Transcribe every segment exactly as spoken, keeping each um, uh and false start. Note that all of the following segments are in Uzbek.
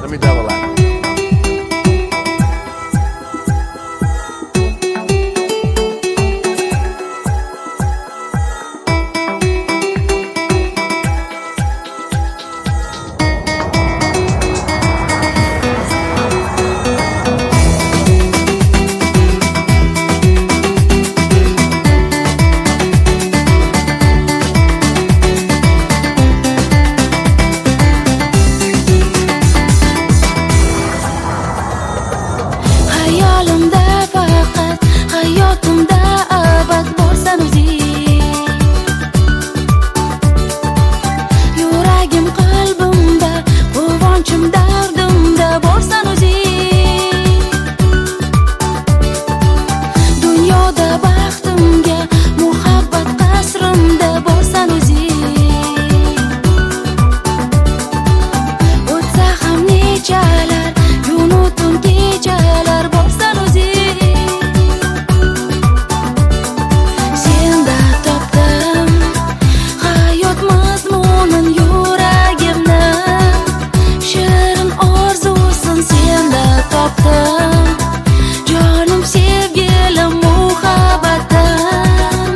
Let me double that. Hayotimda abad borsan o'zing, yuragim qalbimda, quvonchim dardimda borsan o'zing, dunyoda baxtimga muhabbat qasrimda borsan o'zing, o'tsa ham nechalar kunu tun kechalar borsan o'zing. Jonim sevgilim muhabbatim,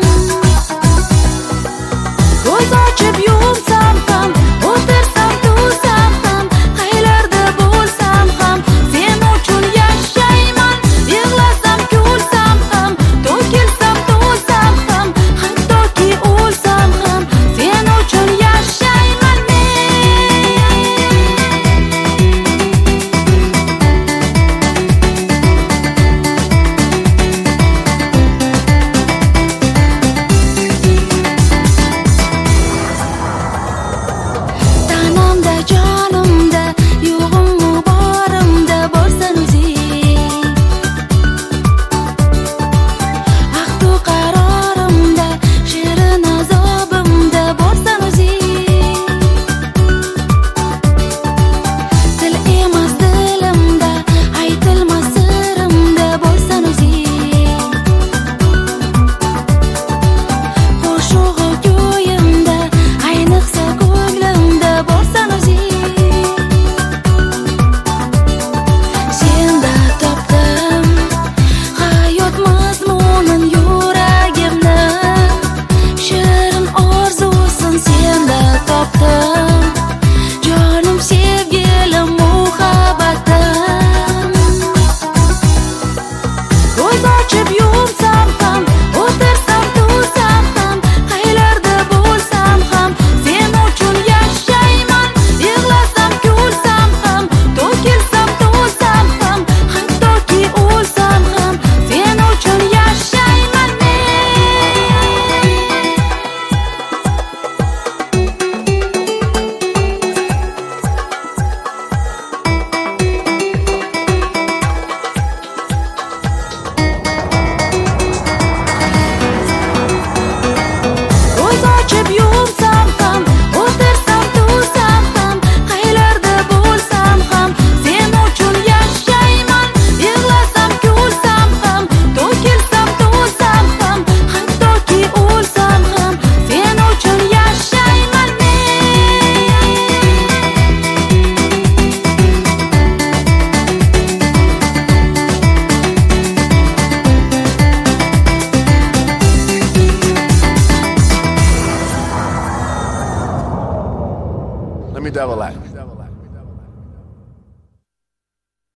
ko'z ochib yumsam ham, o'tirsam tursam ham, qaylarda bo'lsam ham sen uchun yashayman. Yig'lasam kulsam ham, to'kilsam to'lsam ham, hattoki o'lsam ham sen uchun yashayman men. Jonimda yo'g'im borimda borsan o'zing, ahdu qarorimda, shirin azobimda borsan o'zing, til emas dilimda, aytilmas sirimda borsan o'zing, qo'shig'i ko'yimda, ayniqsa ko'nglimda borsan o'zing. Jonim sevgilim muhabbatim, ko'z ochib yumsam ham, o'tirsam tursam ham, qaylarda bo'lsam ham sen uchun yashayman. Yig'lasam kulsam ham, to'kilsam to'lsam ham, hattoki o'lsam ham sen uchun yashayman men. Ko'z ochib yumsam ham, o'tirsam tursam ham, qaylarda bo'lsam ham sen uchun yashayman. Yig'lasam kulsam ham, to'kilsam to'lsam ham, hattoki o'lsam ham sen uchun yashayman men. Let me double that.